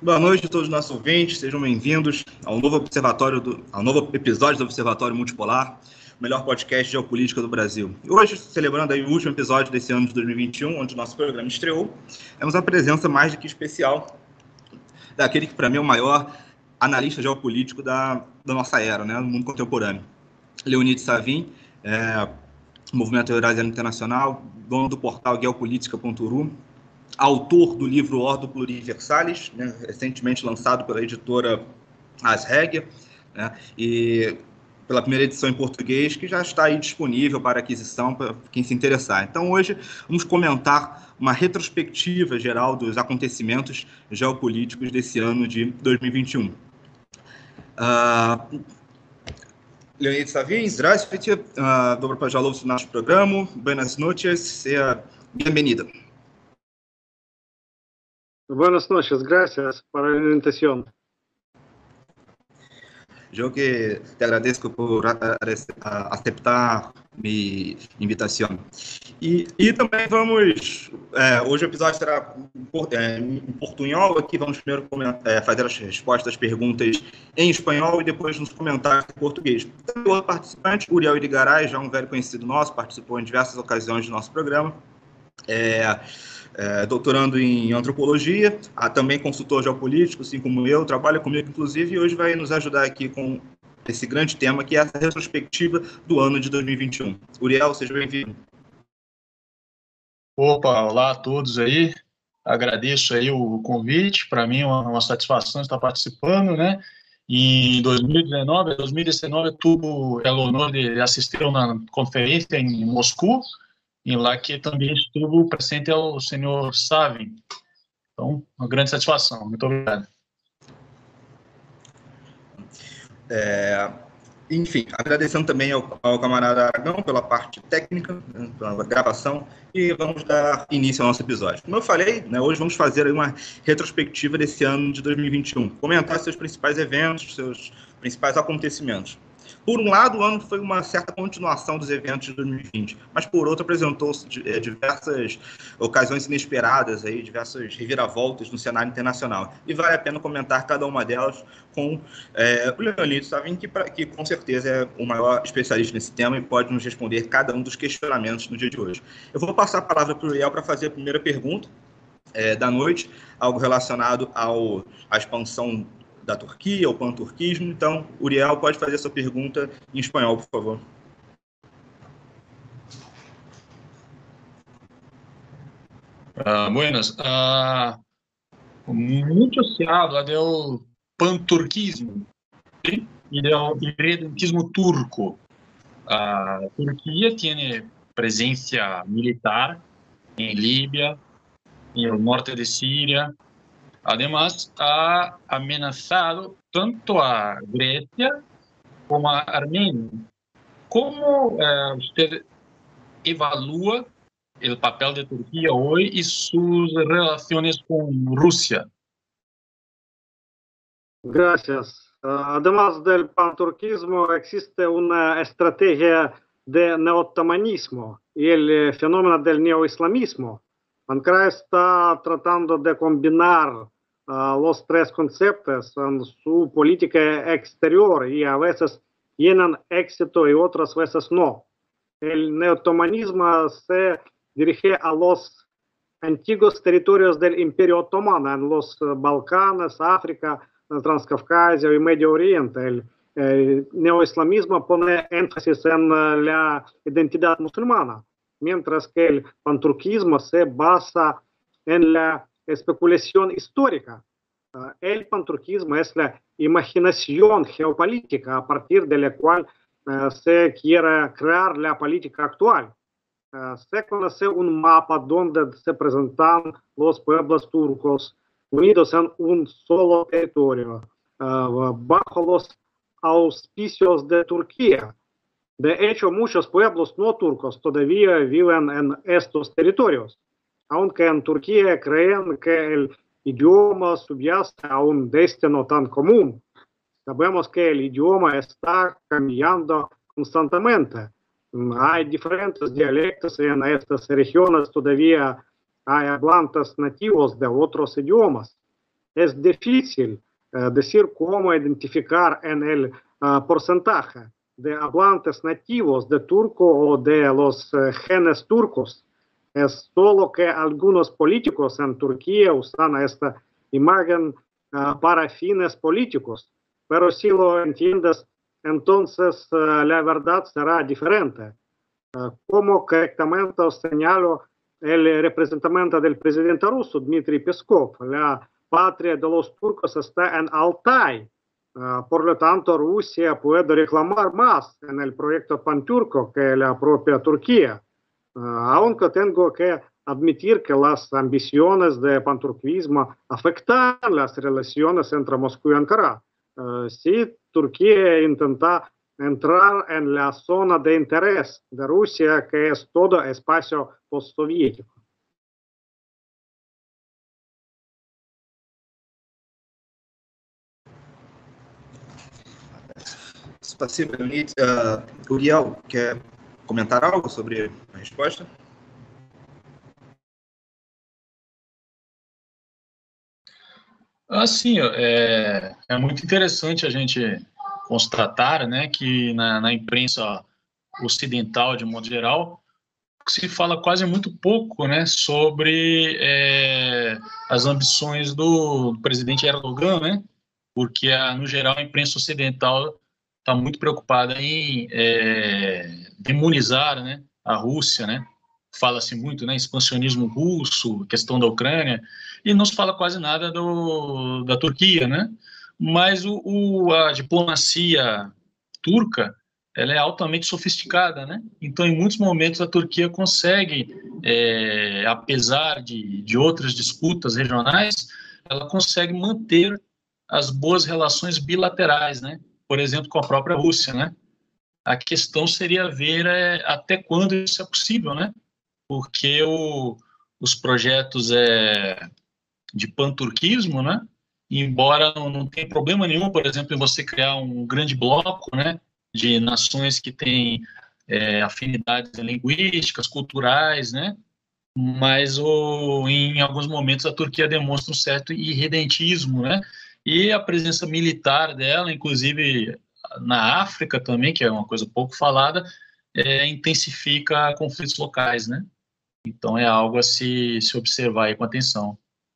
Boa noite a todos os nossos ouvintes, sejam bem-vindos ao novo episódio do Observatório Multipolar, o melhor podcast de geopolítica do Brasil. E hoje, celebrando aí o último episódio desse ano de 2021, onde o nosso programa estreou, temos a presença mais do que especial daquele que, para mim, é o maior analista geopolítico da nossa era, né, no mundo contemporâneo. Leonid Savim, Movimento Eurasiano Internacional, dono do portal geopolítica.ru, autor do livro Ordo Pluriversalis, né, recentemente lançado pela editora Asregia, né, e pela primeira edição em português, que já está aí disponível para aquisição para quem se interessar. Então, hoje, vamos comentar uma retrospectiva geral dos acontecimentos geopolíticos desse ano de 2021. Leonid Savim, здравствуйте, добро пожаловать в наш программу, buenas noches, bienvenido. Buenas noches, gracias por la invitación. Eu que te agradeço por aceitar minha invitação. E também vamos... hoje o episódio será em portunhol. Aqui vamos primeiro fazer as respostas às perguntas em espanhol e depois nos comentários em português. O outro participante, Uriel Irigaray, já um velho conhecido nosso, participou em diversas ocasiões do nosso programa. Doutorando em antropologia, também consultor geopolítico, assim como eu, trabalha comigo, inclusive, e hoje vai nos ajudar aqui com esse grande tema, que é essa retrospectiva do ano de 2021. Uriel, seja bem-vindo. Opa, olá a todos aí, agradeço aí o convite, para mim é uma satisfação estar participando, né? Em 2019 eu tive o honor de assistir a uma conferência em Moscou, em lá que também estuvo presente ao senhor Savim. Então, uma grande satisfação. Muito obrigado. Enfim, agradecendo também ao camarada Aragão pela parte técnica, né, pela gravação, e vamos dar início ao nosso episódio. Como eu falei, né, hoje vamos fazer uma retrospectiva desse ano de 2021, comentar seus principais eventos, seus principais acontecimentos. Por um lado, o ano foi uma certa continuação dos eventos de 2020, mas por outro apresentou-se diversas ocasiões inesperadas, aí, diversas reviravoltas no cenário internacional. E vale a pena comentar cada uma delas com o Leonid Savim, que com certeza é o maior especialista nesse tema e pode nos responder cada um dos questionamentos no dia de hoje. Eu vou passar a palavra para o Uriel para fazer a primeira pergunta da noite, algo relacionado à expansão da Turquia, o panturquismo. Então, Uriel, pode fazer a sua pergunta em espanhol, por favor. Buenas. Muito se habla do panturquismo, ¿sí? Y del irredentismo turco. Turquía tiene presencia militar en Libia, en el norte de Siria. Además, ha amenazado tanto a Grecia como a Armenia. ¿Cómo usted evalúa el papel de Turquía hoy y sus relaciones con Rusia? Gracias. Además del panturquismo, existe una estrategia de neotomanismo y el fenómeno del neoislamismo. Ankara está tratando de combinar los tres conceptos en su política exterior y a veces tienen éxito y otras veces no. El neotomanismo se dirige a los antiguos territorios del Imperio Otomano en los Balcanes, África, Transcaucasia y Medio Oriente. El neoislamismo pone énfasis en la identidad musulmana, mientras que el panturquismo se basa en la especulación histórica. El panturquismo es la imaginación geopolítica a partir de la cual se quiere crear la política actual. Se conoce un mapa donde se presentan los pueblos turcos unidos en un solo territorio, bajo los auspicios de Turquía. De hecho, muchos pueblos no turcos todavía viven en estos territorios, aunque en Turquía creen que el idioma subyace a un destino tan común. Sabemos que el idioma está cambiando constantemente. Hay diferentes dialectos y en estas regiones todavía hay hablantes nativos de otros idiomas. es difícil decir cómo identificar en el porcentaje de hablantes nativos de turco o de los genes turcos. Es solo que algunos políticos en Turquía usan esta imagen para fines políticos, pero si lo entiendes, entonces la verdad será diferente. Como correctamente señaló el representante del presidente ruso, Dmitry Peskov, la patria de los turcos está en Altai. Por lo tanto, Rusia puede reclamar más en el proyecto panturco que la propia Turquía. Aunque tengo que admitir que las ambiciones de panturquismo afectan las relaciones entre Moscú y Ankara. Si Turquía intenta entrar en la zona de interés de Rusia, que es todo espacio postsoviético. Спасибо, Leonid. Uriel, quer comentar algo sobre a resposta? Assim, é muito interessante a gente constatar, né, que na imprensa ocidental, de modo geral, se fala quase muito pouco, né, sobre as ambições do presidente Erdogan, né, porque, no geral, a imprensa ocidental está muito preocupada em demonizar, né, a Rússia, né, fala-se muito, né, expansionismo russo, questão da Ucrânia, e não se fala quase nada da Turquia, né, mas a diplomacia turca, ela é altamente sofisticada, né, então em muitos momentos a Turquia consegue, apesar de outras disputas regionais, ela consegue manter as boas relações bilaterais, né, por exemplo, com a própria Rússia, né. A questão seria ver até quando isso é possível, né, porque os projetos de panturquismo, né, embora não tenha problema nenhum, por exemplo, em você criar um grande bloco, né, de nações que têm afinidades linguísticas, culturais, né, mas em alguns momentos a Turquia demonstra um certo irredentismo, né, e a presença militar dela, inclusive na África também, que é uma coisa pouco falada, intensifica conflitos locais, né? Então é algo a se observar aí com atenção.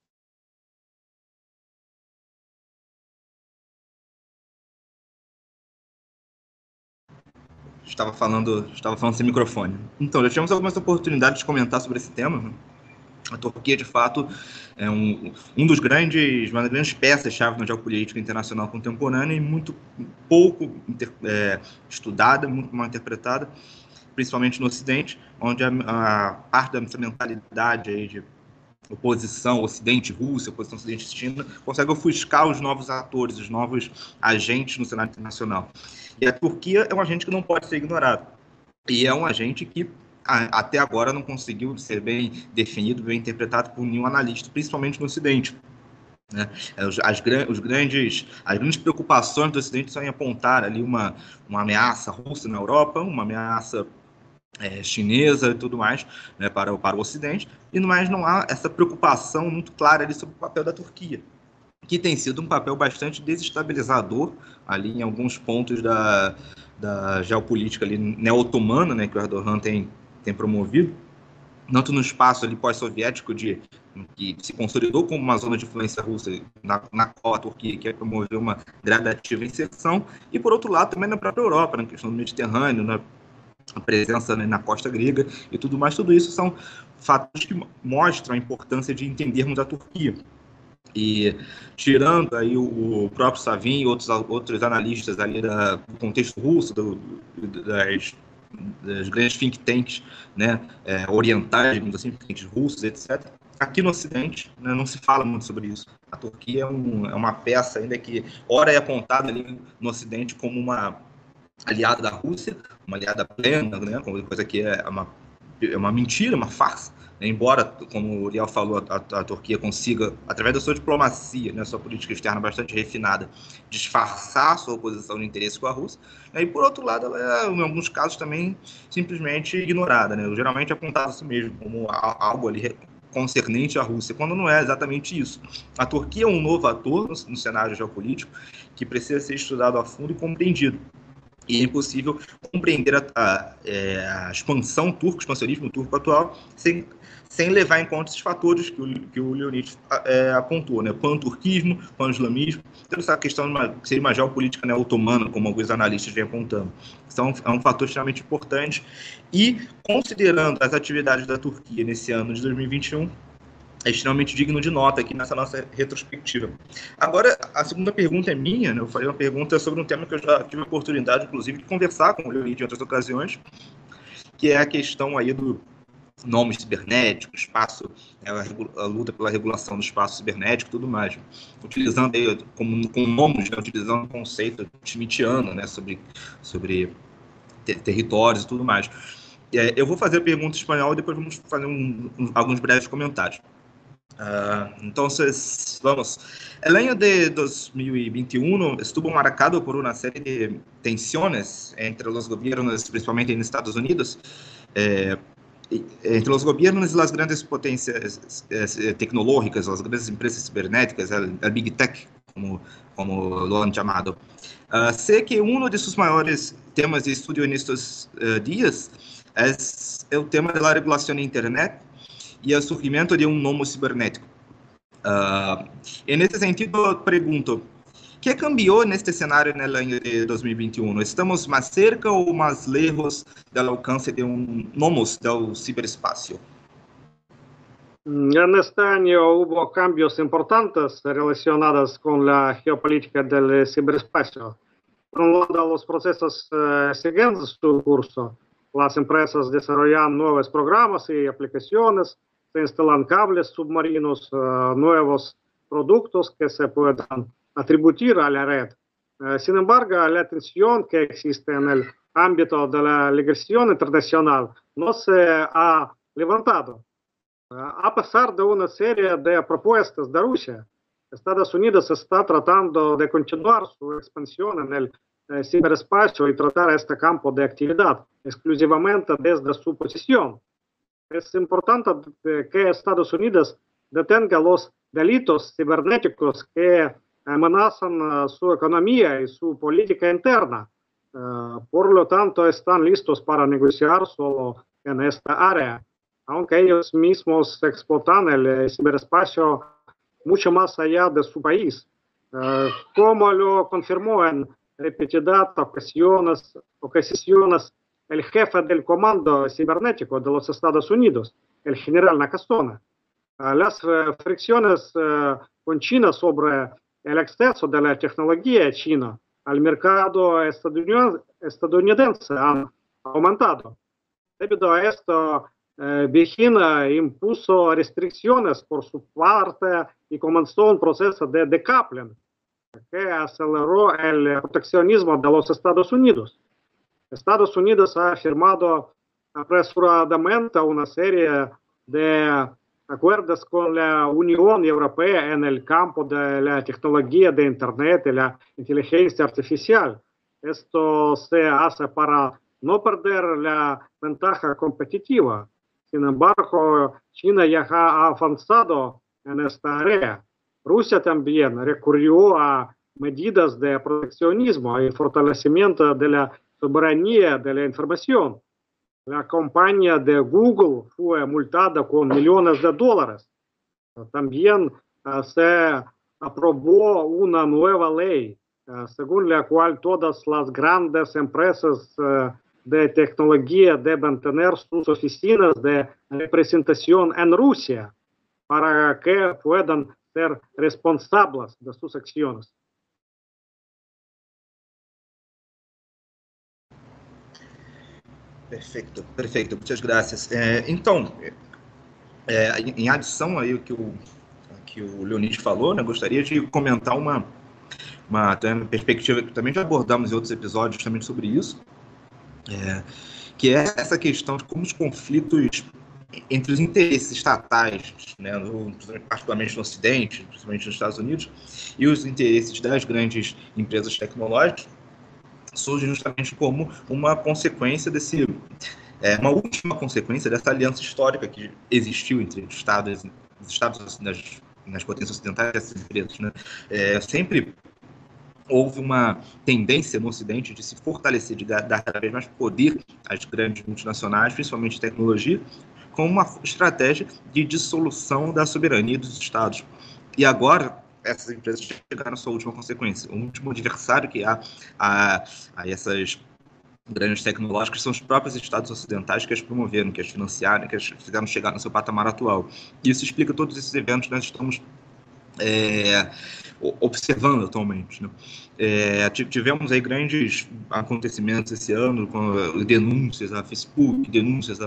Estava falando sem microfone. Então, já tivemos algumas oportunidades de comentar sobre esse tema, né? A Turquia, de fato, é uma das grandes peças-chave na geopolítica internacional contemporânea e muito pouco estudada, muito mal interpretada, principalmente no Ocidente, onde a parte dessa mentalidade aí de oposição Ocidente-Rússia, oposição Ocidente-China, consegue ofuscar os novos atores, os novos agentes no cenário internacional. E a Turquia é um agente que não pode ser ignorado. E é um agente que até agora não conseguiu ser bem definido, bem interpretado por nenhum analista, principalmente no Ocidente. Né? As grandes preocupações do Ocidente são em apontar ali uma ameaça russa na Europa, uma ameaça chinesa e tudo mais, né, para o Ocidente, e mais não há essa preocupação muito clara ali sobre o papel da Turquia, que tem sido um papel bastante desestabilizador ali em alguns pontos da geopolítica ali neo-otomana, né, que o Erdogan tem promovido, tanto no espaço ali pós-soviético que se consolidou como uma zona de influência russa, na qual a Turquia quer promover uma gradativa inserção, e por outro lado também na própria Europa, na questão do Mediterrâneo, na presença, né, na costa grega e tudo mais. Tudo isso são fatos que mostram a importância de entendermos a Turquia. E tirando aí o próprio Savin e outros analistas ali do contexto russo, das grandes think tanks, né, orientais, digamos assim, think tanks russos, etc. Aqui no Ocidente, né, não se fala muito sobre isso. A Turquia é uma peça ainda que, ora, é apontada ali no Ocidente como uma aliada da Rússia, uma aliada plena, né, coisa que é uma mentira, uma farsa. Embora, como o Uriel falou, a Turquia consiga, através da sua diplomacia, né, sua política externa bastante refinada, disfarçar sua oposição de interesse com a Rússia, né, e por outro lado, ela é, em alguns casos, também simplesmente ignorada, né, geralmente apontada a si mesmo como algo ali concernente à Rússia, quando não é exatamente isso. A Turquia é um novo ator no cenário geopolítico que precisa ser estudado a fundo e compreendido. E é impossível compreender a expansão turca, o expansionismo turco atual, sem levar em conta esses fatores que o Leonid apontou, né? Pan-turquismo, pan-islamismo, toda essa questão que seria uma geopolítica, né, otomana, como alguns analistas vêm apontando. Então, é um fator extremamente importante. E, considerando as atividades da Turquia nesse ano de 2021, é extremamente digno de nota aqui nessa nossa retrospectiva. Agora, a segunda pergunta é minha, né? Eu falei uma pergunta sobre um tema que eu já tive a oportunidade, inclusive, de conversar com o Leonid em outras ocasiões, que é a questão aí do nomes cibernéticos, espaço, a luta pela regulação do espaço cibernético e tudo mais. Utilizando aí, com nomes, né? Utilizando o conceito schmittiano, né? sobre territórios e tudo mais. Eu vou fazer a pergunta em espanhol e depois vamos fazer alguns breves comentários. Entonces, vamos. El año de 2021 estuvo marcado por una serie de tensiones entre los gobiernos, principalmente en Estados Unidos, entre los gobiernos y las grandes potencias tecnológicas, las grandes empresas cibernéticas, el Big Tech, como lo han llamado. Sé que uno de sus mayores temas de estudio en estos días es el tema de la regulación de Internet y el surgimiento de un nomo cibernético. En este sentido, pregunto, ¿qué cambió en este escenario en el año de 2021? ¿Estamos más cerca o más lejos del alcance de un nomos del ciberespacio? En este año hubo cambios importantes relacionados con la geopolítica del ciberespacio. Por un lado, los procesos siguen su curso. Las empresas desarrollan nuevos programas y aplicaciones, se instalan cables submarinos, nuevos productos que se puedan atribuir a la red. Sin embargo, la tensión que existe en el ámbito de la legislación internacional no se ha levantado. A pesar de una serie de propuestas de Rusia, Estados Unidos está tratando de continuar su expansión en el ciberespacio y tratar este campo de actividad exclusivamente desde su posición. Es importante que Estados Unidos detenga los delitos cibernéticos que amenazan su economía y su política interna. Por lo tanto, están listos para negociar solo en esta área, aunque ellos mismos explotan el ciberespacio mucho más allá de su país, como lo confirmó en repetidas ocasiones el jefe del Comando Cibernético de los Estados Unidos, el general Nakasone. Las fricciones con China sobre el acceso de la tecnología china al mercado estadounidense han aumentado. Debido a esto, Beijing impuso restricciones por su parte y comenzó un proceso de decoupling que aceleró el proteccionismo de los Estados Unidos. Estados Unidos ha firmado apresuradamente una serie de acuerdos con la Unión Europea en el campo de la tecnología de Internet y la inteligencia artificial. Esto se hace para no perder la ventaja competitiva. Sin embargo, China ya ha avanzado en esta área. Rusia también recurrió a medidas de proteccionismo y fortalecimiento de la soberanía de la información. La compañía de Google fue multada con millones de dólares. También se aprobó una nueva ley, según la cual todas las grandes empresas de tecnología deben tener sus oficinas de representación en Rusia para que puedan ser responsables de sus acciones. Perfeito, muitas graças. Então, em adição aí ao que o Leonid falou, né, gostaria de comentar uma perspectiva que também já abordamos em outros episódios também sobre isso, que é essa questão de como os conflitos entre os interesses estatais, né, particularmente no Ocidente, principalmente nos Estados Unidos, e os interesses das grandes empresas tecnológicas, surge justamente como uma consequência Uma última consequência dessa aliança histórica que existiu entre os Estados nas potências ocidentais e essas empresas, né? Sempre houve uma tendência no Ocidente de se fortalecer, de dar cada vez mais poder às grandes multinacionais, principalmente de tecnologia, como uma estratégia de dissolução da soberania dos Estados. E agora, essas empresas chegaram à sua última consequência. O último adversário que há a essas grandes tecnológicas são os próprios Estados ocidentais que as promoveram, que as financiaram, que as fizeram chegar no seu patamar atual. Isso explica todos esses eventos que nós estamos observando atualmente, né? Tivemos aí grandes acontecimentos esse ano, com denúncias a Facebook, denúncias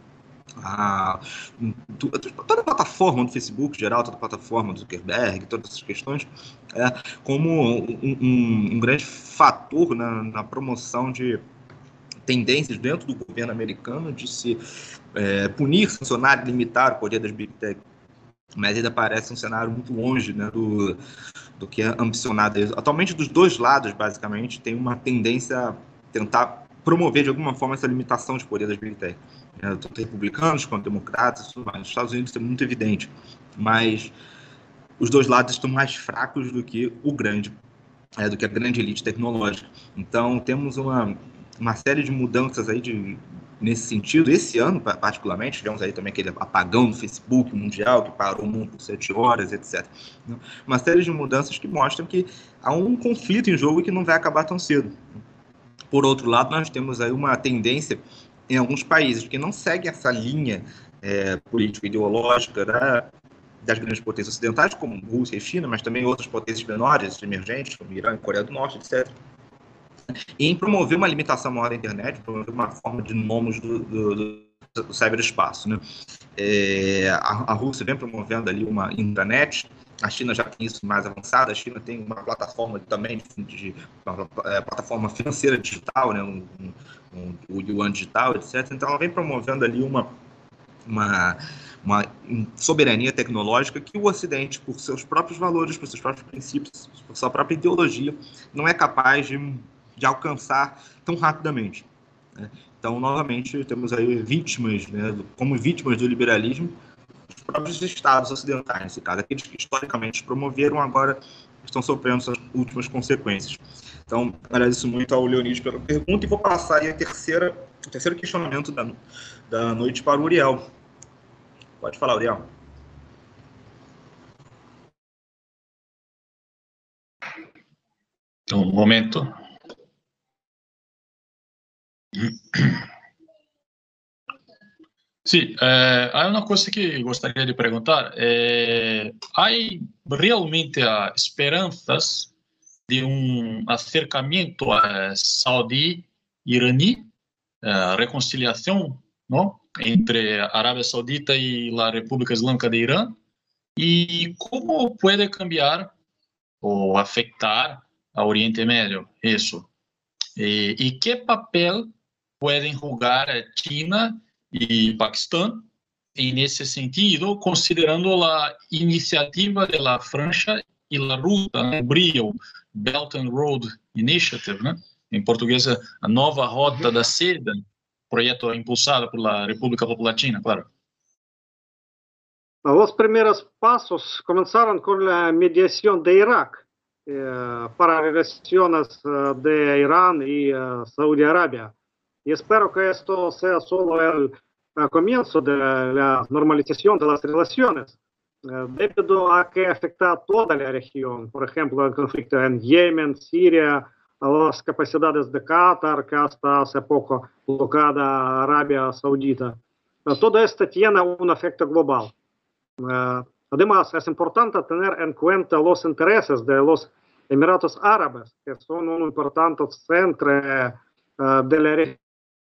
toda a plataforma do Facebook, geral, toda a plataforma do Zuckerberg, todas essas questões, como um grande fator na promoção de tendências dentro do governo americano de se punir, sancionar, limitar o poder das Big Tech. Mas ainda parece um cenário muito longe, né, do que é ambicionado. Atualmente, dos dois lados, basicamente, tem uma tendência a tentar promover, de alguma forma, essa limitação de poder das Big Tech. Tanto republicanos quanto democratas, tudo mais. Nos Estados Unidos isso é muito evidente, mas os dois lados estão mais fracos do que do que a grande elite tecnológica. Então, temos uma série de mudanças aí nesse sentido. Esse ano, particularmente, tivemos aí também aquele apagão no Facebook mundial, que parou o mundo por 7 horas, etc. Uma série de mudanças que mostram que há um conflito em jogo que não vai acabar tão cedo. Por outro lado, nós temos aí uma tendência em alguns países que não seguem essa linha político-ideológica das grandes potências ocidentais, como Rússia e China, mas também outras potências menores, emergentes, como Irã e Coreia do Norte, etc., e em promover uma limitação maior da internet, promover uma forma de nomos do ciberespaço, né? A Rússia vem promovendo ali uma intranet, a China já tem isso mais avançado, a China tem uma plataforma também uma plataforma financeira digital, né? O yuan digital, etc. Então ela vem promovendo ali uma soberania tecnológica que o Ocidente, por seus próprios valores, por seus próprios princípios, por sua própria ideologia, não é capaz de alcançar tão rapidamente, né? Então, novamente, temos aí vítimas, né, como vítimas do liberalismo, os próprios estados ocidentais, nesse caso, aqueles que historicamente promoveram, agora estão sofrendo suas últimas consequências. Então, agradeço muito ao Leonid pela pergunta e vou passar aí o terceiro questionamento da noite para o Uriel. Pode falar, Uriel. Um momento. Sim, há uma coisa que gostaria de perguntar. Há realmente esperanças de acercamento saudi-iraní, reconciliação, não? Entre a Arábia Saudita e a República Islâmica de Irã? E como pode cambiar ou afetar a Oriente Médio isso? E que papel podem jogar China e Paquistão nesse sentido, considerando a iniciativa da França e a ruta, né, BRIO, Belt and Road Initiative, né? Em português, a nova rota da seda, projeto impulsado pela República Popular China, claro. Los primeros pasos comenzaron con la mediación de Irak para relaciones de Irán y Saudi Arabia. Y espero que esto sea solo el comienzo de la normalización de las relaciones, debido a que afecta a toda la región. Por ejemplo, el conflicto en Yemen, Siria, las capacidades de Qatar, que hasta hace poco bloqueada Arabia Saudita. Todo esto tiene un efecto global. Además, es importante tener en cuenta los intereses de los Emiratos Árabes, que son un importante centro de la región.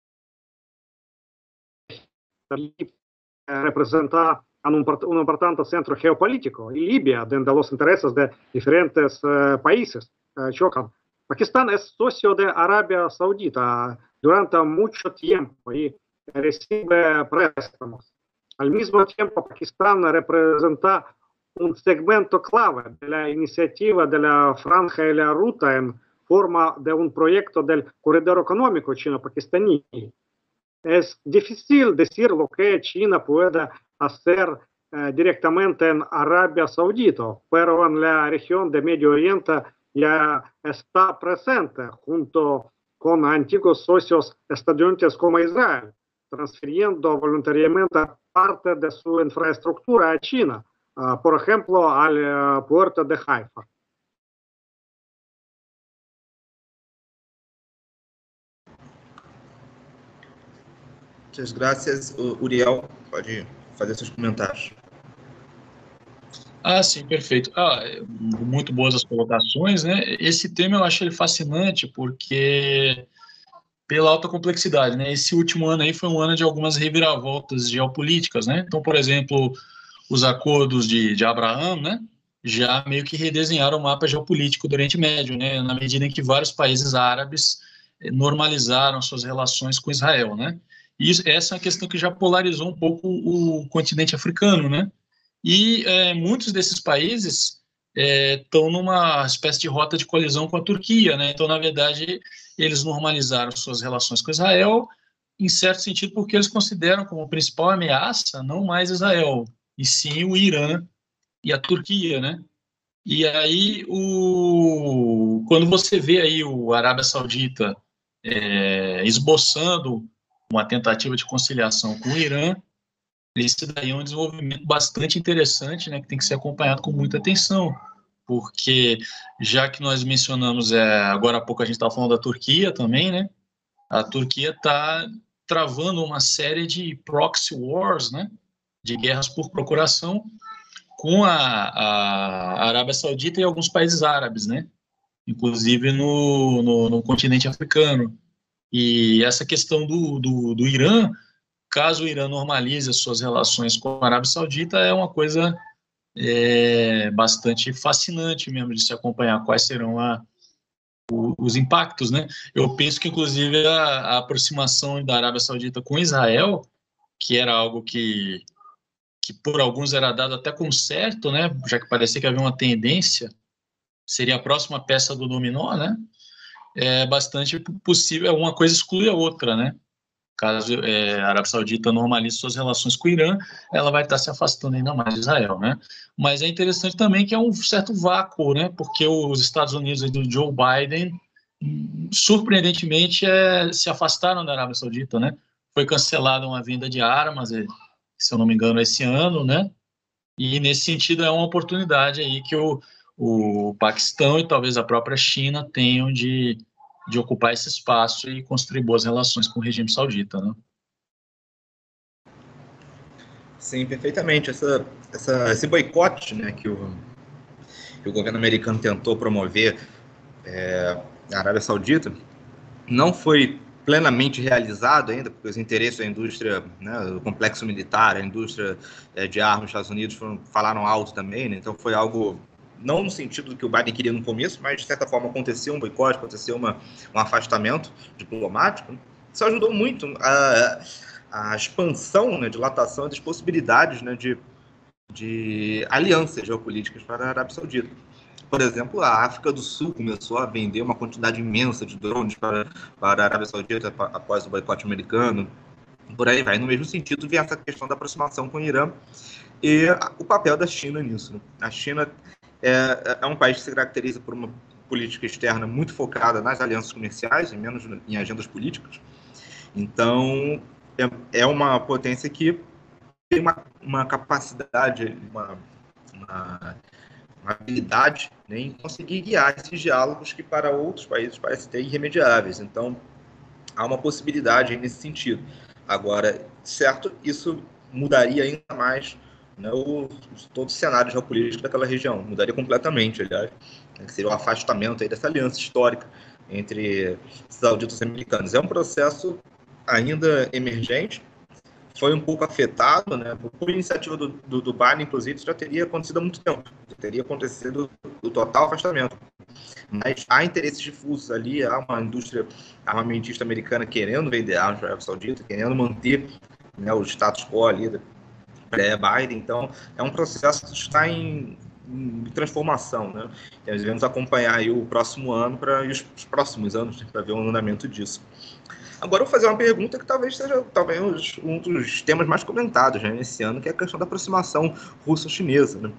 Representa un importante centro geopolítico, y Libia, donde los intereses de diferentes países chocan. Pakistán es socio de Arabia Saudita durante mucho tiempo y recibe préstamos. Al mismo tiempo, Pakistán representa un segmento clave de la iniciativa de la Franja y la Ruta en forma de un proyecto del corredor económico chino-pakistaní. es difícil decir lo que China puede hacer directamente en Arabia Saudita, pero en la región de Medio Oriente ya está presente junto con antiguos socios estadounidenses como Israel, transfiriendo voluntariamente parte de su infraestructura a China, por ejemplo, al puerto de Haifa. Muchas gracias. Uriel, pode fazer seus comentários. Sim, perfeito. Muito boas as colocações, né? Esse tema eu acho ele fascinante porque pela alta complexidade, né? Esse último ano aí foi um ano de algumas reviravoltas geopolíticas, né? Então, por exemplo, os acordos de Abraham, né? Já meio que redesenharam o mapa geopolítico do Oriente Médio, né? Na medida em que vários países árabes normalizaram suas relações com Israel, né? E essa é uma questão que já polarizou um pouco o continente africano, né? E muitos desses países estão numa espécie de rota de colisão com a Turquia, né? Então, na verdade, eles normalizaram suas relações com Israel, em certo sentido, porque eles consideram como principal ameaça não mais Israel, e sim o Irã e a Turquia, né? E aí, quando você vê aí o Arábia Saudita esboçando uma tentativa de conciliação com o Irã, esse daí é um desenvolvimento bastante interessante, né, que tem que ser acompanhado com muita atenção, porque já que nós mencionamos, agora há pouco a gente estava falando da Turquia também, né, a Turquia está travando uma série de proxy wars, né, de guerras por procuração com a Arábia Saudita e alguns países árabes, né, inclusive no continente africano. E essa questão do Irã, caso o Irã normalize as suas relações com a Arábia Saudita, é uma coisa bastante fascinante mesmo de se acompanhar quais serão os impactos, né? Eu penso que, inclusive, a aproximação da Arábia Saudita com Israel, que era algo que por alguns era dado até como certo, né? Já que parecia que havia uma tendência, seria a próxima peça do dominó, né? É bastante possível, uma coisa exclui a outra, né? Caso a Arábia Saudita normalize suas relações com o Irã, ela vai estar se afastando ainda mais de Israel, né? Mas é interessante também que é um certo vácuo, né? Porque os Estados Unidos do Joe Biden, surpreendentemente, se afastaram da Arábia Saudita, né? Foi cancelada uma venda de armas, se eu não me engano, esse ano, né? E nesse sentido é uma oportunidade aí que o Paquistão e talvez a própria China tenham de ocupar esse espaço e construir boas relações com o regime saudita, né? Sim, perfeitamente. Esse boicote, né, que o governo americano tentou promover na Arábia Saudita não foi plenamente realizado ainda, porque os interesses da indústria, né, o complexo militar, a indústria de armas dos Estados Unidos falaram alto também, né? Então foi algo não no sentido do que o Biden queria no começo, mas de certa forma aconteceu um boicote, aconteceu um afastamento diplomático. Isso ajudou muito a expansão, né, dilatação das possibilidades, né, de alianças geopolíticas para a Arábia Saudita. Por exemplo, a África do Sul começou a vender uma quantidade imensa de drones para a Arábia Saudita após o boicote americano. Por aí vai. No mesmo sentido, vem essa questão da aproximação com o Irã e o papel da China nisso, né? A China é um país que se caracteriza por uma política externa muito focada nas alianças comerciais e menos em agendas políticas. Então, é uma potência que tem uma capacidade, uma habilidade, né, em conseguir guiar esses diálogos que para outros países parecem ter irremediáveis. Então, há uma possibilidade aí nesse sentido. Agora, certo, isso mudaria ainda mais, né, todo o cenário geopolítico daquela região, mudaria completamente, aliás, né, que seria o afastamento aí dessa aliança histórica entre sauditas e americanos. É um processo ainda emergente, foi um pouco afetado, né, por iniciativa do Biden, inclusive, isso já teria acontecido há muito tempo, já teria acontecido o total afastamento. Mas há interesses difusos ali, há uma indústria armamentista americana querendo vender armas para a Arábia Saudita, querendo manter, né, o status quo ali pré-Biden. Então, é um processo que está em transformação, né? E nós devemos acompanhar aí o próximo ano e os próximos anos, para ver o andamento disso. Agora eu vou fazer uma pergunta que talvez seja um dos temas mais comentados, né, nesse ano, que é a questão da aproximação russo-chinesa, né?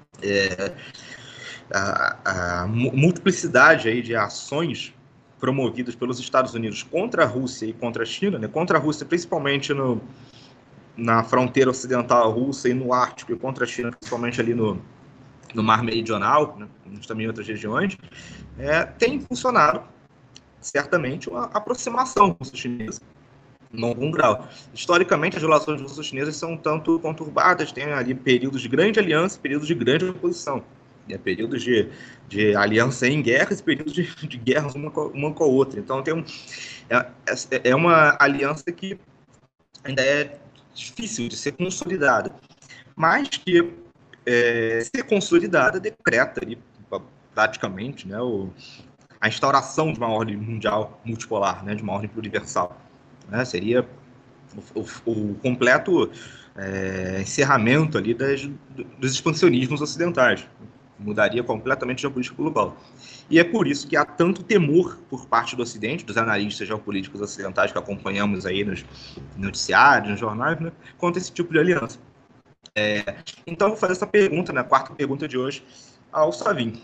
A multiplicidade aí de ações promovidas pelos Estados Unidos contra a Rússia e contra a China, né? Contra a Rússia principalmente na fronteira ocidental russa e no Ártico, e contra a China principalmente ali no Mar Meridional, né? Também em outras regiões, tem funcionado certamente uma aproximação russo-chinesa, em algum grau. Historicamente, as relações russo-chinesas são tanto conturbadas, tem ali períodos de grande aliança e períodos de grande oposição. Períodos de aliança em guerras e períodos de guerras uma com a outra. Então, é uma aliança que ainda é difícil de ser consolidada, mas que, ser consolidada, decreta ali, praticamente, né, a instauração de uma ordem mundial multipolar, né, de uma ordem pluriversal. Né, seria o completo encerramento ali dos expansionismos ocidentais. Mudaria completamente a geopolítica global. E é por isso que há tanto temor por parte do Ocidente, dos analistas geopolíticos ocidentais que acompanhamos aí nos noticiários, nos jornais, né, contra esse tipo de aliança. Então, vou fazer essa pergunta, né, a quarta pergunta de hoje, ao Savin.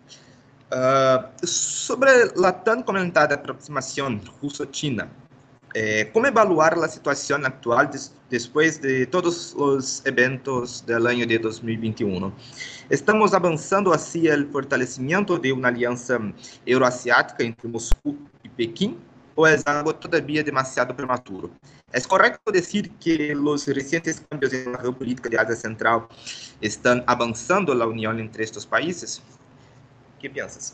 Sobre a tão comentada aproximação russo-china, ¿cómo evaluar la situación actual después de todos los eventos del año de 2021? ¿Estamos avanzando hacia el fortalecimiento de una alianza euroasiática entre Moscú y Pekín o es algo todavía demasiado prematuro? ¿Es correcto decir que los recientes cambios en la geopolítica de Asia Central están avanzando la unión entre estos países? ¿Qué piensas?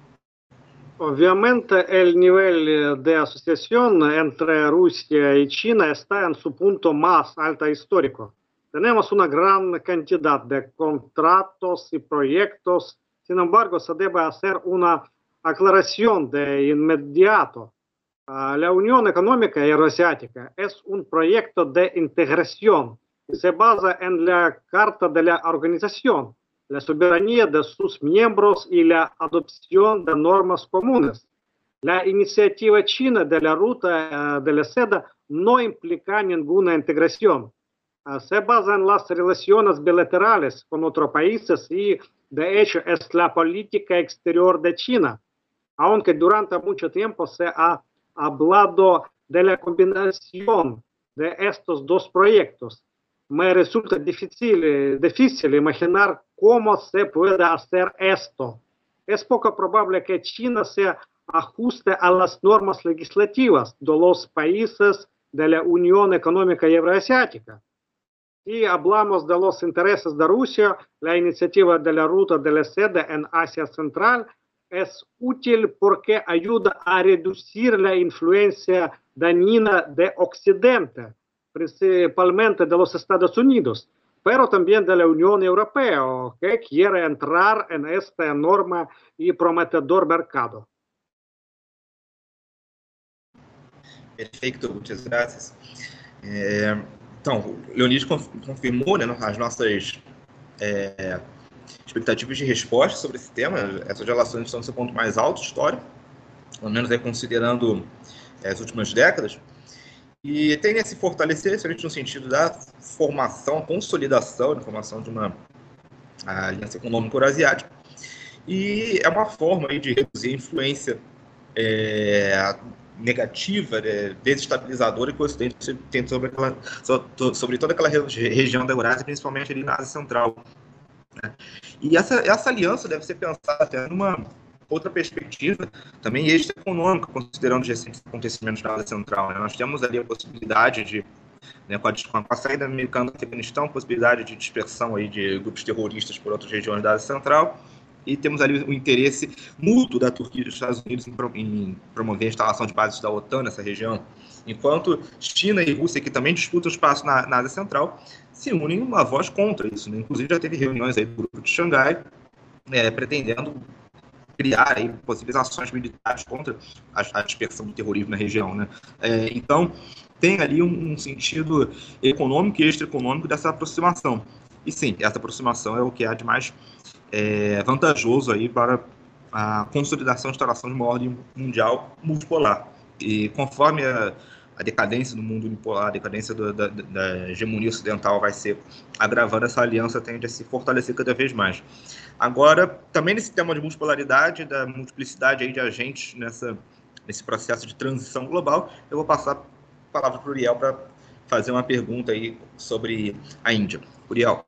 Obviamente el nivel de asociación entre Rusia y China está en su punto más alto histórico. Tenemos una gran cantidad de contratos y proyectos, sin embargo se debe hacer una aclaración de inmediato. La Unión Económica Euroasiática es un proyecto de integración y se basa en la Carta de la Organización, la soberanía de sus miembros y la adopción de normas comunes. La iniciativa china de la Ruta de la Seda no implica ninguna integración. Se basa en las relaciones bilaterales con otros países y, de hecho, es la política exterior de China, aunque durante mucho tiempo se ha hablado de la combinación de estos dos proyectos. Me resulta difícil imaginar cómo se puede hacer esto. Es poco probable que China se ajuste a las normas legislativas de los países de la Unión Económica Euroasiática. Si hablamos de los intereses de Rusia, la iniciativa de la Ruta de la Seda en Asia Central es útil porque ayuda a reducir la influencia dañina de Occidente, principalmente de los Estados Unidos, pero también de la Unión Europea, que quiere entrar en este enorme y prometedor mercado. Perfeito, muitas graças. Então, o Leonid confirmou, né, as nossas expectativas de resposta sobre esse tema. Essas relações estão no seu ponto mais alto histórico, pelo menos aí considerando as últimas décadas. E tem a se fortalecer, somente no sentido da formação, consolidação, da formação de uma aliança econômica euroasiática. E é uma forma aí de reduzir a influência negativa, desestabilizadora que o Ocidente tem sobre toda aquela região da Eurásia, principalmente ali na Ásia Central. Né? E essa aliança deve ser pensada até numa outra perspectiva, também extra-econômica, considerando os recentes acontecimentos na Ásia Central. Né? Nós temos ali a possibilidade de, né, com a saída americana do Afeganistão, possibilidade de dispersão aí de grupos terroristas por outras regiões da Ásia Central, e temos ali o interesse mútuo da Turquia e dos Estados Unidos em promover a instalação de bases da OTAN nessa região, enquanto China e Rússia, que também disputam espaço na Ásia Central, se unem em uma voz contra isso. Né? Inclusive já teve reuniões aí do grupo de Xangai, pretendendo criar aí possíveis ações militares contra a dispersão do terrorismo na região. Né? Então, tem ali um sentido econômico e extra-econômico dessa aproximação. E sim, essa aproximação é o que há de mais vantajoso aí para a consolidação e instalação de uma ordem mundial multipolar. E conforme a decadência do mundo unipolar, a decadência da hegemonia ocidental vai ser agravando, essa aliança tende a se fortalecer cada vez mais. Agora, também nesse tema de multipolaridade, da multiplicidade aí de agentes nesse processo de transição global, eu vou passar a palavra para o Uriel para fazer uma pergunta aí sobre a Índia. Uriel.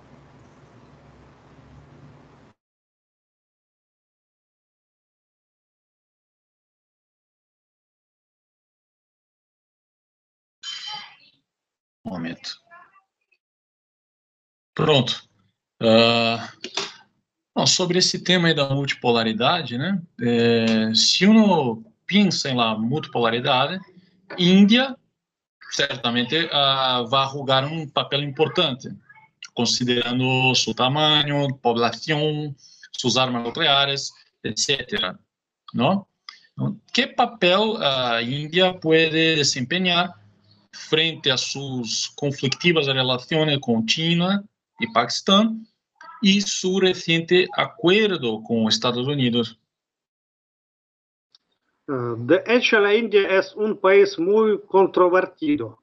Um momento. Pronto. Sobre esse tema aí da multipolaridade, né? Se uno pensa em la multipolaridade, Índia certamente vai jogar um papel importante, considerando su tamaño, población, sus armas nucleares, etc. ¿No? ¿Qué papel a India puede desempeñar frente a sus conflictivas relaciones con China y Pakistán y su reciente acuerdo con Estados Unidos? Actually, India es un país muy controvertido.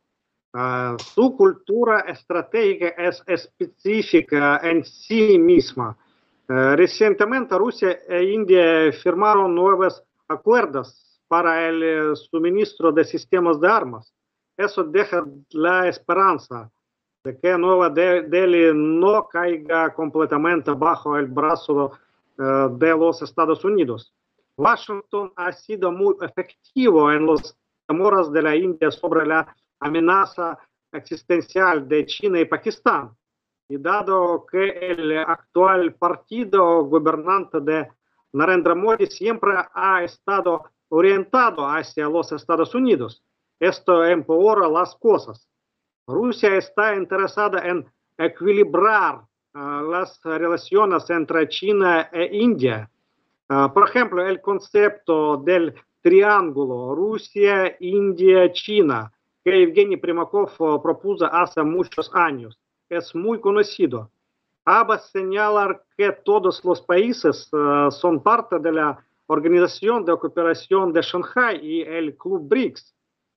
Su cultura estratégica es específica en sí misma. Recientemente Rusia e India firmaron nuevos acuerdos para el suministro de sistemas de armas. Eso deja la esperanza de que Nueva Delhi no caiga completamente bajo el brazo de los Estados Unidos. Washington ha sido muy efectivo en los temores de la India sobre la amenaza existencial de China y Pakistán. Y dado que el actual partido gobernante de Narendra Modi siempre ha estado orientado hacia los Estados Unidos, esto empeora las cosas. Rusia está interesada en equilibrar las relaciones entre China e India. Por ejemplo, el concepto del triángulo Rusia, India, China, que Evgeny Primakov propuso hace muchos años, es muy conocido. Cabe señalar que todos los países son parte de la Organización de Cooperación de Shanghái y el Club BRICS.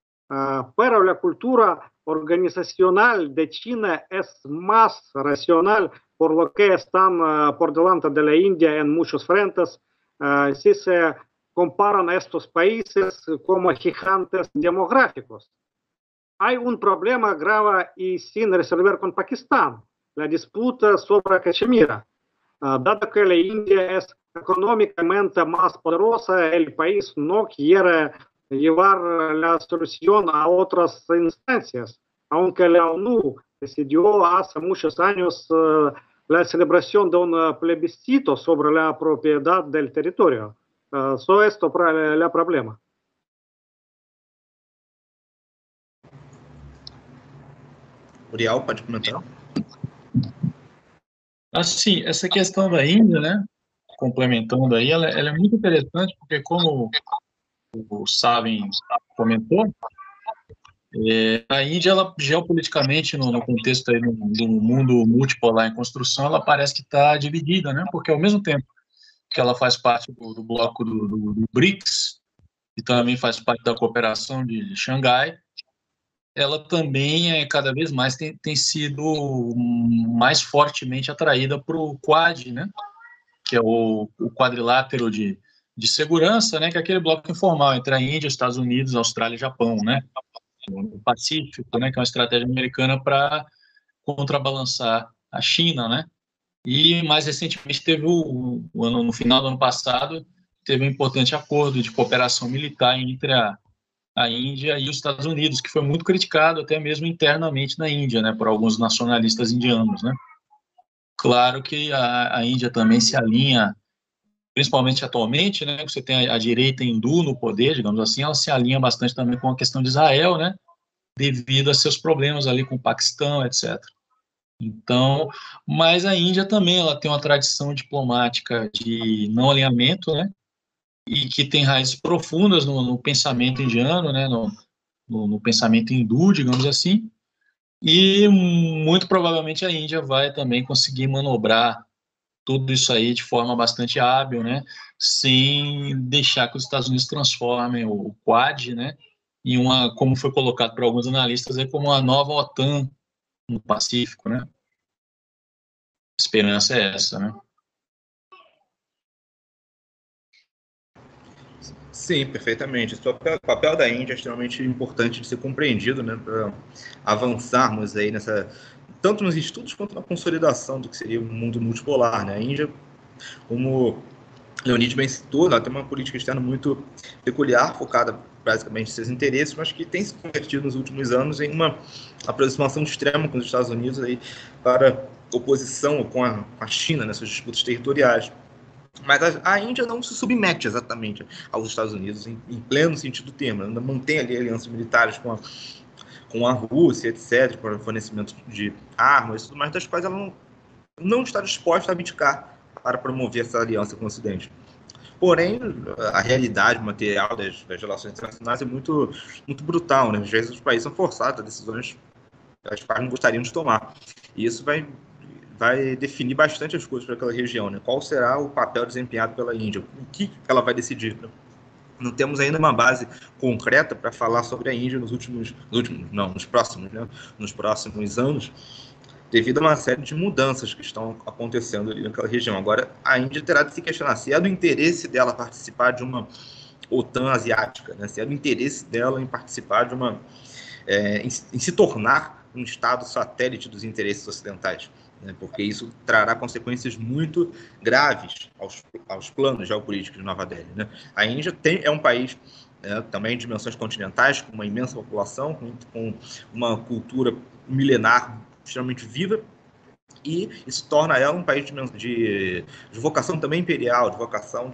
Pero la cultura organizacional de China es más racional, por lo que están por delante de la India en muchos frentes. Si se comparan estos países como gigantes demográficos. Hay un problema grave y sin resolver con Pakistán, la disputa sobre Kashmir. Dado que la India es económicamente más poderosa, el país no quiere llevar la solución a otras instancias, aunque la ONU decidió hace muchos años la celebración de un plebiscito sobre la propiedad del territorio. Esto es el problema. Uriel, pode comentar? Assim, essa questão da Índia, né, complementando aí, ela é muito interessante, porque como o Savin comentou, a Índia, ela, geopoliticamente, no contexto aí do mundo multipolar em construção, ela parece que está dividida, né, porque ao mesmo tempo que ela faz parte do bloco do BRICS, e também faz parte da cooperação de Xangai, ela também cada vez mais tem sido mais fortemente atraída para o Quad, né? Que é o quadrilátero de segurança, né? Que é aquele bloco informal entre a Índia, Estados Unidos, Austrália e Japão, né? O Pacífico, né? Que é uma estratégia americana para contrabalançar a China, né? E mais recentemente teve no final do ano passado, teve um importante acordo de cooperação militar entre a Índia e os Estados Unidos, que foi muito criticado até mesmo internamente na Índia, né, por alguns nacionalistas indianos, né. Claro que a Índia também se alinha, principalmente atualmente, né, você tem a direita hindu no poder, digamos assim, ela se alinha bastante também com a questão de Israel, né, devido a seus problemas ali com o Paquistão, etc. Então, mas a Índia também, ela tem uma tradição diplomática de não alinhamento, né, e que tem raízes profundas no pensamento indiano, né, no pensamento hindu, digamos assim, e muito provavelmente a Índia vai também conseguir manobrar tudo isso aí de forma bastante hábil, né, sem deixar que os Estados Unidos transformem o Quad, né, em uma, como foi colocado por alguns analistas, é como uma nova OTAN no Pacífico, né? A esperança é essa, né? Sim, perfeitamente. O papel da Índia é extremamente importante de ser compreendido, né, para avançarmos aí nessa, tanto nos estudos quanto na consolidação do que seria o mundo multipolar, né? A Índia, como Leonid bem citou, ela tem uma política externa muito peculiar, focada basicamente em seus interesses, mas que tem se convertido nos últimos anos em uma aproximação extrema com os Estados Unidos aí para oposição com a China nessas disputas territoriais. Mas a Índia não se submete exatamente aos Estados Unidos em pleno sentido do termo. Ela ainda mantém ali alianças militares com a Rússia, etc., para fornecimento de armas e tudo mais, das quais ela não está disposta a abdicar para promover essa aliança com o Ocidente. Porém, a realidade material das relações internacionais é muito, muito brutal, né? Às vezes os países são forçados a decisões as quais não gostariam de tomar. E isso vai definir bastante as coisas para aquela região, né? Qual será o papel desempenhado pela Índia? O que ela vai decidir? Não temos ainda uma base concreta para falar sobre a Índia nos próximos anos, devido a uma série de mudanças que estão acontecendo ali naquela região. Agora, a Índia terá de se questionar se é do interesse dela participar de uma OTAN asiática, né? Se é do interesse dela em participar de uma em se tornar um Estado satélite dos interesses ocidentais, né? Porque isso trará consequências muito graves aos planos geopolíticos de Nova Delhi, né? A Índia é um país também de dimensões continentais, com uma imensa população, com uma cultura milenar extremamente viva, e isso torna ela um país de vocação também imperial, de vocação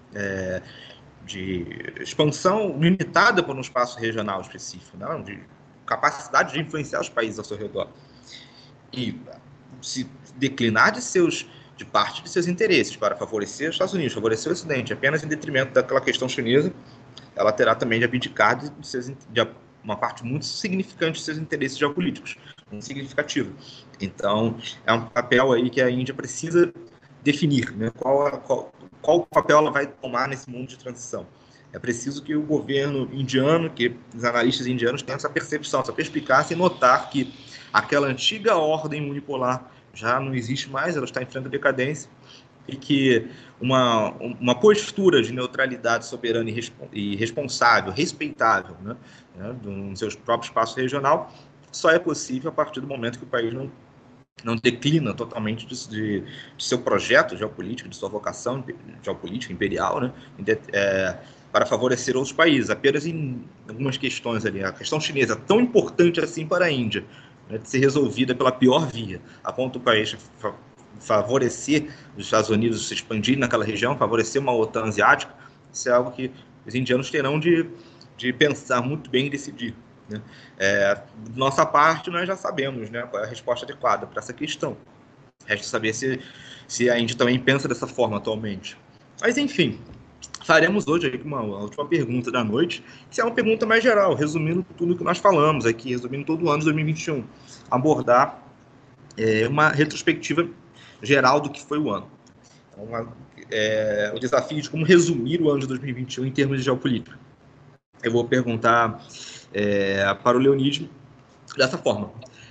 de expansão limitada por um espaço regional específico, não? De capacidade de influenciar os países ao seu redor. E se declinar de parte de seus interesses para favorecer os Estados Unidos, favorecer o Ocidente, apenas em detrimento daquela questão chinesa, ela terá também de abdicar de uma parte muito significante de seus interesses geopolíticos, muito significativo. Então, é um papel aí que a Índia precisa definir, né? Qual papel ela vai tomar nesse mundo de transição. É preciso que o governo indiano, que os analistas indianos tenham essa percepção, essa perspicácia e notar que aquela antiga ordem unipolar já não existe mais, ela está em franca decadência, e que uma postura de neutralidade soberana e responsável, respeitável, né, no seu próprio espaço regional, só é possível a partir do momento que o país não declina totalmente de seu projeto geopolítico, de sua vocação geopolítica imperial, né, para favorecer outros países, apenas em algumas questões ali. A questão chinesa, tão importante assim para a Índia, né, de ser resolvida pela pior via, a ponto do país favorecer os Estados Unidos se expandir naquela região, favorecer uma OTAN asiática, isso é algo que os indianos terão de pensar muito bem e decidir, né? Nossa parte, nós já sabemos, né, qual é a resposta adequada para essa questão. Resta saber se a Índia também pensa dessa forma atualmente. Mas, enfim, faremos hoje aqui uma última pergunta da noite, que é uma pergunta mais geral, resumindo tudo que nós falamos aqui, resumindo todo o ano de 2021, abordar uma retrospectiva geral do que foi o ano. Então, o desafio de como resumir o ano de 2021 em termos de geopolítica. Eu vou perguntar para o Leonid dessa forma.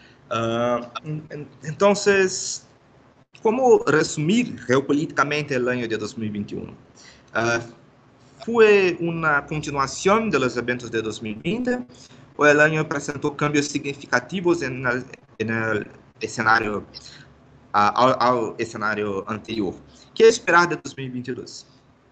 Entonces, ¿cómo resumir geopolíticamente el año de 2021? ¿Fue una continuación de los eventos de 2020 o el año presentó cambios significativos en el escenario al escenario anterior? ¿Qué esperar de 2022?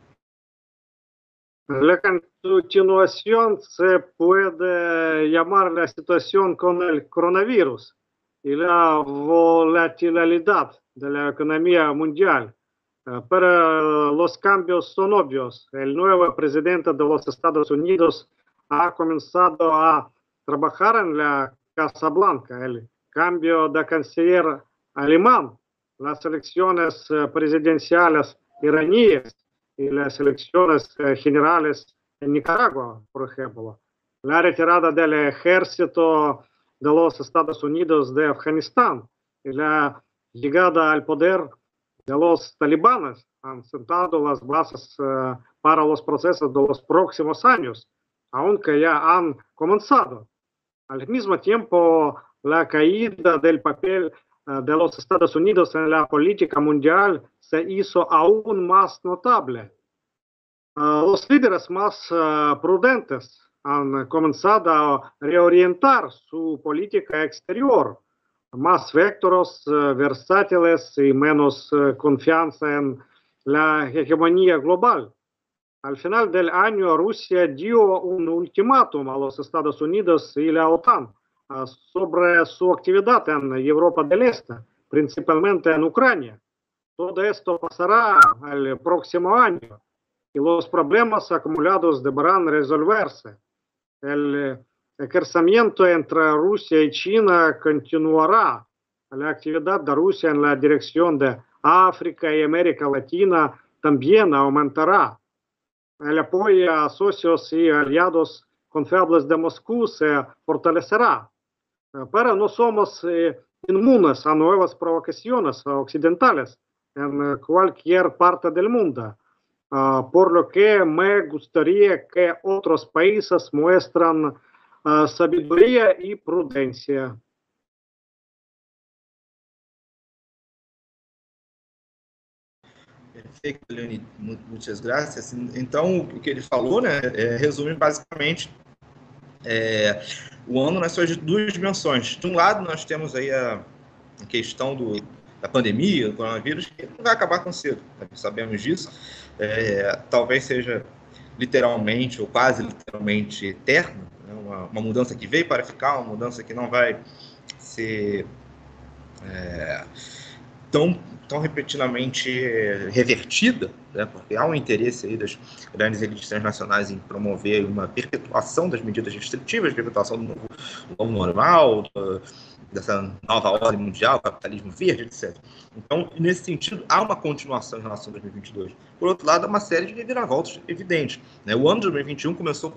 La continuación se puede llamar la situación con el coronavirus y la volatilidad de la economía mundial. Pero los cambios son obvios. El nuevo presidente de los Estados Unidos ha comenzado a trabajar en la Casa Blanca. El cambio de canciller alemán, las elecciones presidenciales iraníes y las elecciones generales en Nicaragua, por ejemplo, la retirada del ejército de los Estados Unidos de Afganistán y la llegada al poder de los talibanes han sentado las bases para los procesos de los próximos años, aunque ya han comenzado. Al mismo tiempo, la caída del papel de los Estados Unidos en la política mundial se hizo aún más notable. Los líderes más prudentes han comenzado a reorientar su política exterior, más vectores versátiles y menos confianza en la hegemonía global. Al final del año, Rusia dio un ultimátum a los Estados Unidos y la OTAN sobre su actividad en Europa del Este, principalmente en Ucrania. Todo esto pasará el próximo año y los problemas acumulados deberán resolverse. El ejercimiento entre Rusia y China continuará. La actividad de Rusia en la dirección de África y América Latina también aumentará. El apoyo a socios y aliados confiables de Moscú se fortalecerá. Pero no somos inmunes a nuevas provocaciones occidentales en cualquier parte del mundo, por lo que me gustaría que otros países muestran sabiduría y prudencia. Perfeito, Leonid, muitas graças. Então, o que ele falou, né, resume basicamente o ano nas suas duas dimensões. De um lado, nós temos aí a questão da pandemia, do coronavírus, que não vai acabar tão cedo, né? Sabemos disso. Talvez seja literalmente ou quase literalmente eterno, né? Uma mudança que veio para ficar, uma mudança que não vai ser tão repetidamente revertida, né? Porque há um interesse aí das grandes elites transnacionais em promover uma perpetuação das medidas restritivas, perpetuação do novo normal, dessa nova ordem mundial, capitalismo verde, etc. Então, nesse sentido, há uma continuação em relação a 2022. Por outro lado, há uma série de reviravoltas evidentes, né? O ano de 2021 começou...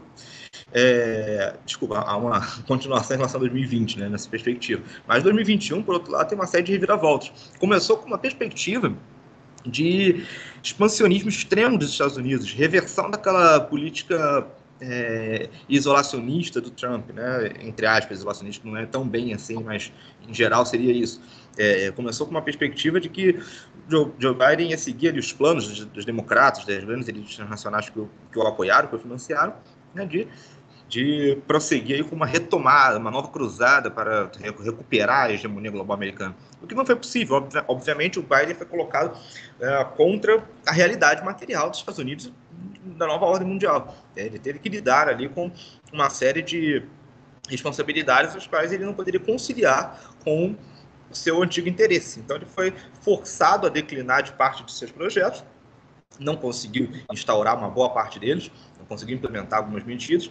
há uma continuação em relação a 2020, né, nessa perspectiva. Mas 2021, por outro lado, tem uma série de reviravoltas. Começou com uma perspectiva de expansionismo extremo dos Estados Unidos, reversão daquela política isolacionista do Trump, né, entre aspas, isolacionista não é tão bem assim, mas em geral seria isso. Começou com uma perspectiva de que Joe Biden ia seguir ali os planos dos democratas, das grandes elites internacionais que o apoiaram, que o financiaram, né, de prosseguir aí com uma retomada, uma nova cruzada para recuperar a hegemonia global americana. O que não foi possível. Obviamente, o Biden foi colocado contra a realidade material dos Estados Unidos da nova ordem mundial. Ele teve que lidar ali com uma série de responsabilidades as quais ele não poderia conciliar com o seu antigo interesse. Então, ele foi forçado a declinar de parte de seus projetos, não conseguiu instaurar uma boa parte deles, não conseguiu implementar algumas medidas,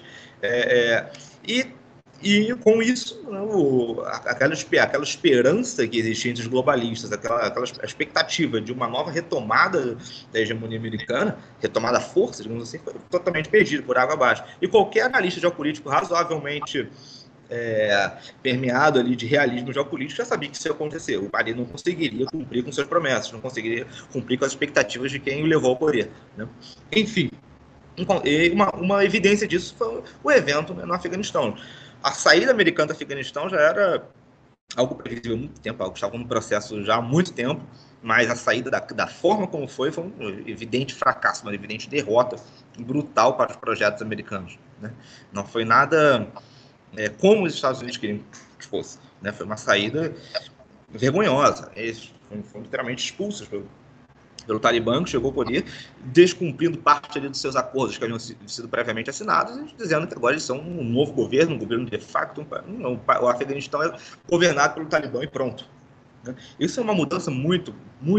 e com isso, né, aquela esperança que existia entre os globalistas, aquela expectativa de uma nova retomada da hegemonia americana, retomada à força, digamos assim, foi totalmente perdida por água abaixo. E qualquer analista geopolítico razoavelmente permeado ali de realismo geopolítico já sabia que isso ia acontecer. O Biden não conseguiria cumprir com suas promessas, não conseguiria cumprir com as expectativas de quem o levou ao poder, né? Enfim, uma evidência disso foi o evento, né, no Afeganistão. A saída americana do Afeganistão já era algo previsível há muito tempo, algo que estava no processo já há muito tempo, mas a saída da forma como foi um evidente fracasso, uma evidente derrota brutal para os projetos americanos, né? Não foi nada como os Estados Unidos queriam que fosse, né? Foi uma saída vergonhosa. Eles foram literalmente expulsos pelo Talibã, que chegou ao poder, descumprindo parte ali dos seus acordos que haviam sido previamente assinados, e dizendo que agora eles são um novo governo, um governo de facto. O Afeganistão é governado pelo Talibã e pronto, né? Isso é uma mudança muito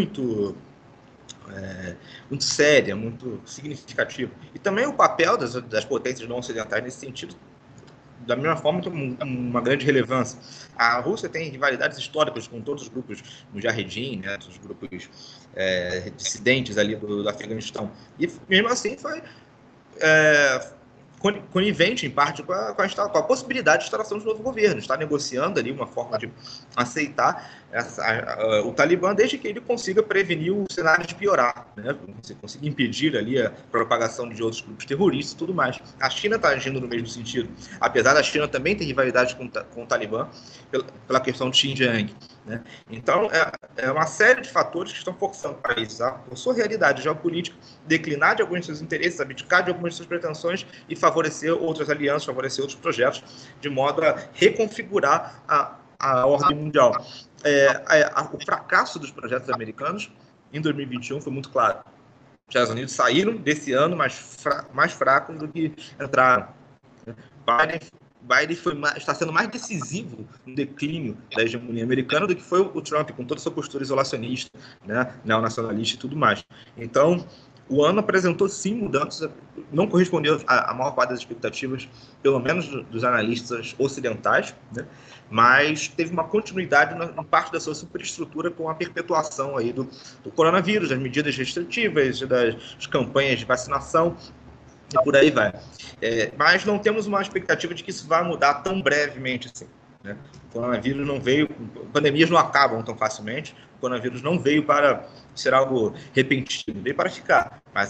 séria, muito significativa. E também o papel das potências não ocidentais nesse sentido, da mesma forma, tem uma grande relevância. A Rússia tem rivalidades históricas com todos os grupos mujahedin, né, todos os grupos dissidentes ali do Afeganistão. E mesmo assim foi conivente, em parte, com a possibilidade de instalação de um novo governo. Está negociando ali uma forma de aceitar o Talibã, desde que ele consiga prevenir o cenário de piorar, né? Você consiga impedir ali a propagação de outros grupos terroristas e tudo mais. A China está agindo no mesmo sentido, apesar da China também ter rivalidade com o Talibã pela questão de Xinjiang, né? Então, é uma série de fatores que estão forçando o país, por sua realidade geopolítica, declinar de alguns de seus interesses, abdicar de algumas de suas pretensões e favorecer outras alianças, favorecer outros projetos, de modo a reconfigurar a ordem mundial. O fracasso dos projetos americanos em 2021 foi muito claro. Os Estados Unidos saíram desse ano mais fracos do que entraram. Biden está sendo mais decisivo no declínio da hegemonia americana do que foi o Trump, com toda a sua postura isolacionista, né, neonacionalista e tudo mais. Então, o ano apresentou, sim, mudanças, não correspondeu à maior parte das expectativas, pelo menos dos analistas ocidentais, né, mas teve uma continuidade em parte da sua superestrutura com a perpetuação aí do coronavírus, das medidas restritivas, das campanhas de vacinação, e por aí vai. Mas não temos uma expectativa de que isso vá mudar tão brevemente assim, né? O coronavírus não veio, pandemias não acabam tão facilmente, o coronavírus não veio para ser algo repentino, veio para ficar. Mas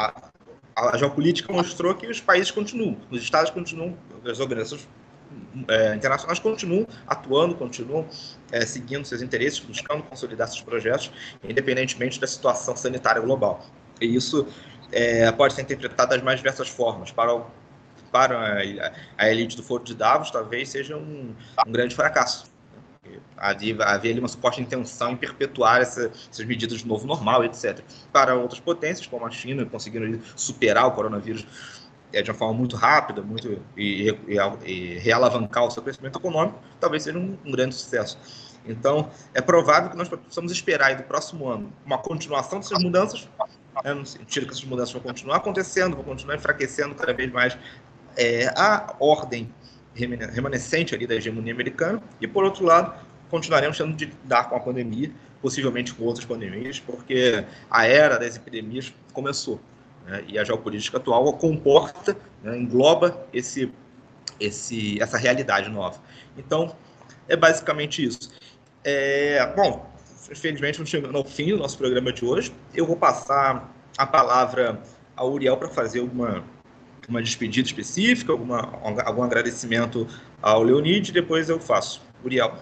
a geopolítica mostrou que os países continuam, os estados continuam, as organizações internacionais continuam atuando, continuam seguindo seus interesses, buscando consolidar seus projetos, independentemente da situação sanitária global. E isso pode ser interpretado das mais diversas formas. Para a elite do Foro de Davos, talvez seja um grande fracasso. Havia ali uma suposta intenção em perpetuar essas medidas de novo normal, etc. Para outras potências, como a China, conseguindo superar o coronavírus de uma forma muito rápida e realavancar o seu crescimento econômico, talvez seja um grande sucesso. Então, é provável que nós possamos esperar aí do próximo ano uma continuação dessas mudanças, no sentido que essas mudanças vão continuar acontecendo, vão continuar enfraquecendo cada vez mais a ordem remanescente ali da hegemonia americana, e, por outro lado, continuaremos tendo de lidar com a pandemia, possivelmente com outras pandemias, porque a era das epidemias começou, né? E a geopolítica atual comporta, né, engloba essa realidade nova. Então, é basicamente isso. Bom, infelizmente, estamos chegando ao fim do nosso programa de hoje. Eu vou passar a palavra ao Uriel para fazer uma despedida específica, algum agradecimento ao Leonid, e depois eu faço. Uriel.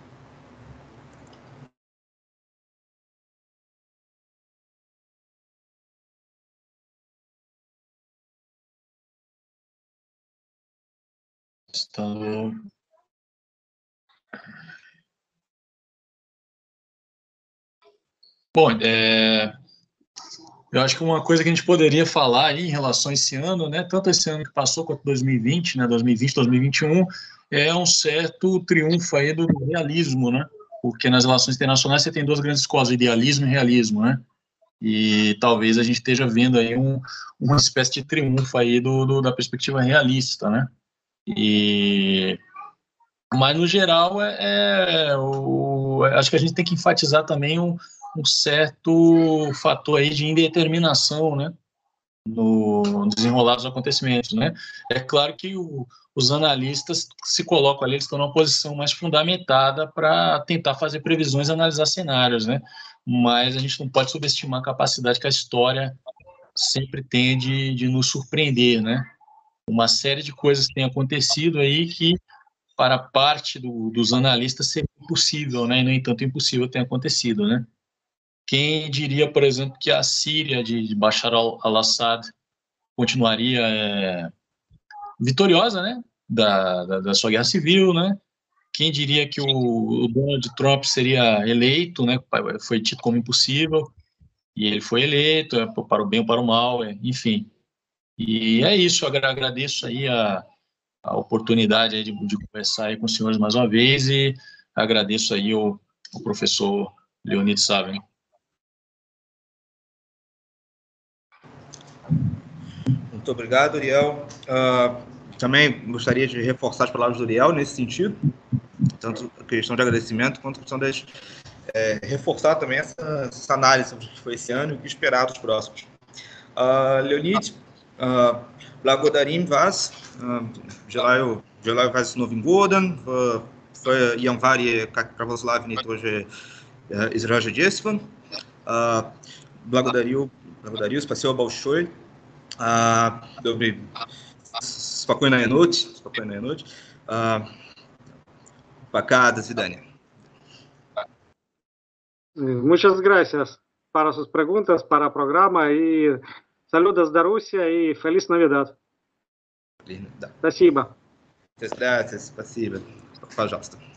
Bom, eu acho que uma coisa que a gente poderia falar aí em relação a esse ano, né, tanto esse ano que passou quanto 2020, né, 2020, 2021, é um certo triunfo aí do realismo, né, porque nas relações internacionais você tem duas grandes escolas, idealismo e realismo, né, e talvez a gente esteja vendo aí uma espécie de triunfo aí da perspectiva realista, né, mas no geral acho que a gente tem que enfatizar também um certo fator aí de indeterminação, né, no desenrolar dos acontecimentos, né. É claro que os analistas se colocam ali, eles estão numa posição mais fundamentada para tentar fazer previsões, analisar cenários, né, mas a gente não pode subestimar a capacidade que a história sempre tem de nos surpreender, né. Uma série de coisas tem acontecido aí que, para parte dos analistas, seria impossível, né, e, no entanto, impossível tem acontecido, né. Quem diria, por exemplo, que a Síria de Bashar al-Assad continuaria vitoriosa, né, da sua guerra civil, né? Quem diria que o Donald Trump seria eleito, né? Foi tido como impossível, e ele foi eleito, para o bem ou para o mal, enfim. E é isso, eu agradeço aí a oportunidade aí de conversar aí com os senhores mais uma vez, e agradeço aí ao professor Leonid Saven. Muito obrigado, Uriel. Também gostaria de reforçar as palavras do Uriel nesse sentido, tanto a questão de agradecimento quanto a questão de reforçar também essa análise sobre o que foi esse ano e o que esperar dos próximos. Leonid, благодарим вас. Желаю вас с Новым годом, в Январе, как православный, тоже из Рождества. Благодарю, спасибо большое. Спокойной ночи. Пока, до свидания. Muchas gracias para sus preguntas, para el programa, y saludos de Rusia y feliz Navidad. Да. Спасибо. Спасибо. Пожалуйста.